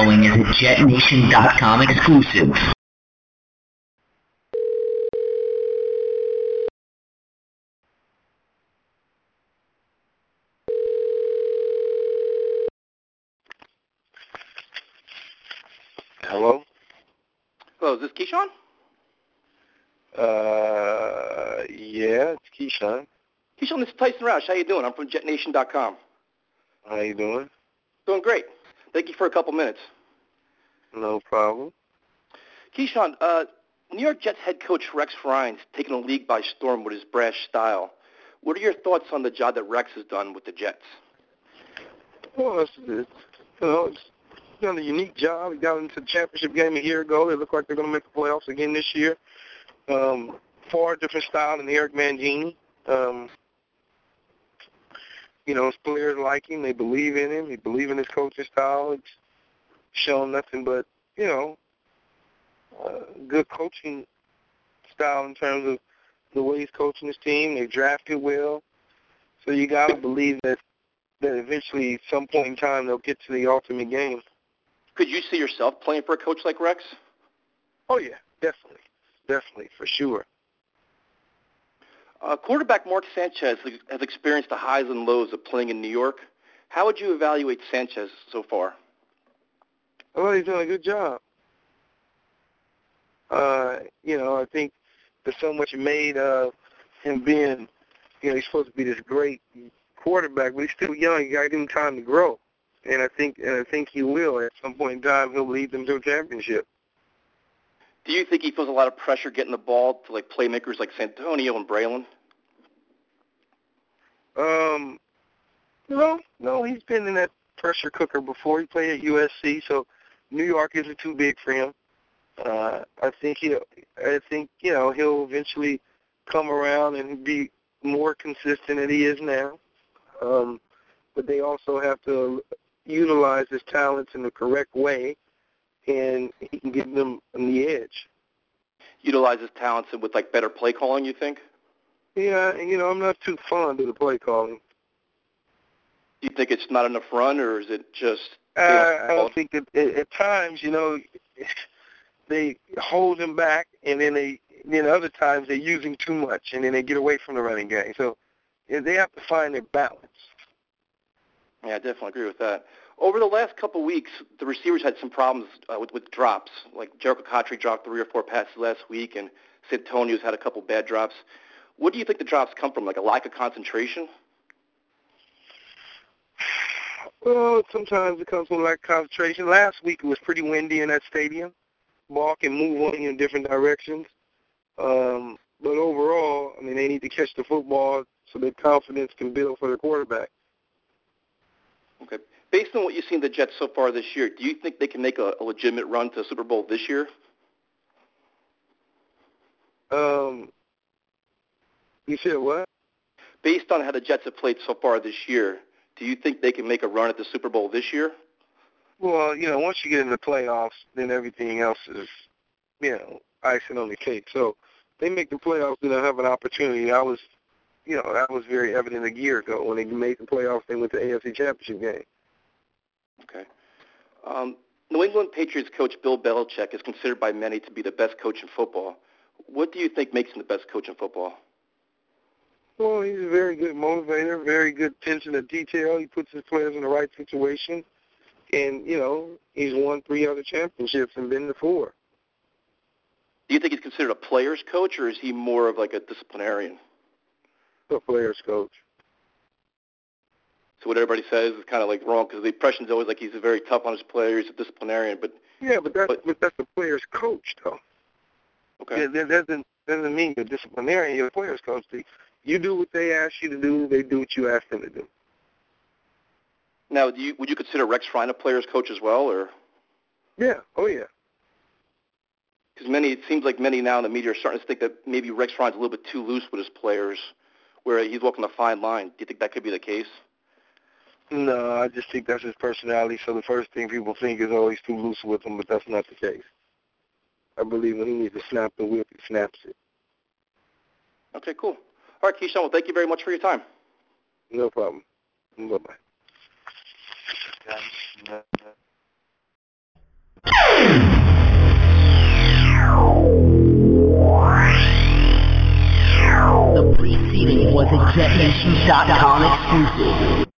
following is a JetNation.com exclusive. Hello? Hello, is this Keyshawn? Yeah, it's Keyshawn. Keyshawn, this is Tyson Roush. How you doing? I'm from JetNation.com. How you doing? Doing great. Thank you for a couple minutes. No problem. Keyshawn, New York Jets head coach Rex Ryan's taken the league by storm with his brash style. What are your thoughts on the job that Rex has done with the Jets? Well, it's done a unique job. He got into the championship game a year ago. They look like they're going to make the playoffs again this year. Far different style than Eric Mangini. His players like him. They believe in him. They believe in his coaching style. It's shown nothing but, good coaching style in terms of the way he's coaching his team. They drafted well. So you got to believe that eventually, at some point in time, they'll get to the ultimate game. Could you see yourself playing for a coach like Rex? Oh, yeah, definitely. Definitely, for sure. Quarterback Mark Sanchez has experienced the highs and lows of playing in New York. How would you evaluate Sanchez so far? Well, he's done a good job. I think there's so much made of him being, he's supposed to be this great quarterback, but he's still young. You got to give him time to grow. And I think he will. At some point in time, he'll lead them to a championship. Do you think he feels a lot of pressure getting the ball to playmakers like Santonio and Braylon? No, he's been in that pressure cooker before. He played at USC, so New York isn't too big for him. I think he'll eventually come around and be more consistent than he is now. But they also have to utilize his talents in the correct way, and he can give them the edge. Utilize his talents with better play calling, you think? Yeah, I'm not too fond of the play calling. Do you think it's not enough run, or is it just? I don't think that at times, they hold him back, and then other times they're using too much, and then they get away from the running game. So they have to find their balance. Yeah, I definitely agree with that. Over the last couple of weeks, the receivers had some problems with drops. Like Jericho Cotchery dropped 3 or 4 passes last week, and Santonio's had a couple bad drops. What do you think the drops come from, a lack of concentration? Well, sometimes it comes from lack of concentration. Last week it was pretty windy in that stadium. Ball can move on you in different directions. But overall, they need to catch the football so their confidence can build for the quarterback. Okay. Based on what you've seen the Jets so far this year, do you think they can make a legitimate run to the Super Bowl this year? You said what? Based on how the Jets have played so far this year, do you think they can make a run at the Super Bowl this year? Well, once you get in the playoffs, then everything else is, icing on the cake. So they make the playoffs, then they'll have an opportunity. That was very evident a year ago when they made the playoffs. They went to the AFC Championship game. Okay. New England Patriots coach Bill Belichick is considered by many to be the best coach in football. What do you think makes him the best coach in football? Well, he's a very good motivator, very good attention to detail. He puts his players in the right situation. And, he's won 3 other championships and been to 4. Do you think he's considered a player's coach, or is he more of a disciplinarian? A player's coach. So what everybody says is kind of wrong, because the impression is always he's very tough on his players, he's a disciplinarian. But that's a player's coach, though. Okay. That doesn't mean you're a disciplinarian. You're a player's coach. You do what they ask you to do. They do what you ask them to do. Now, would you consider Rex Ryan a player's coach as well, or? Yeah. Oh, yeah. Because it seems like many now in the media are starting to think that maybe Rex Ryan's a little bit too loose with his players, where he's walking a fine line. Do you think that could be the case? No, I just think that's his personality. So the first thing people think is, oh, he's too loose with him, but that's not the case. I believe when he needs to snap the whip, he snaps it. Okay, cool. All right, Keyshawn, well, thank you very much for your time. No problem. Bye-bye. JetNation.com exclusive.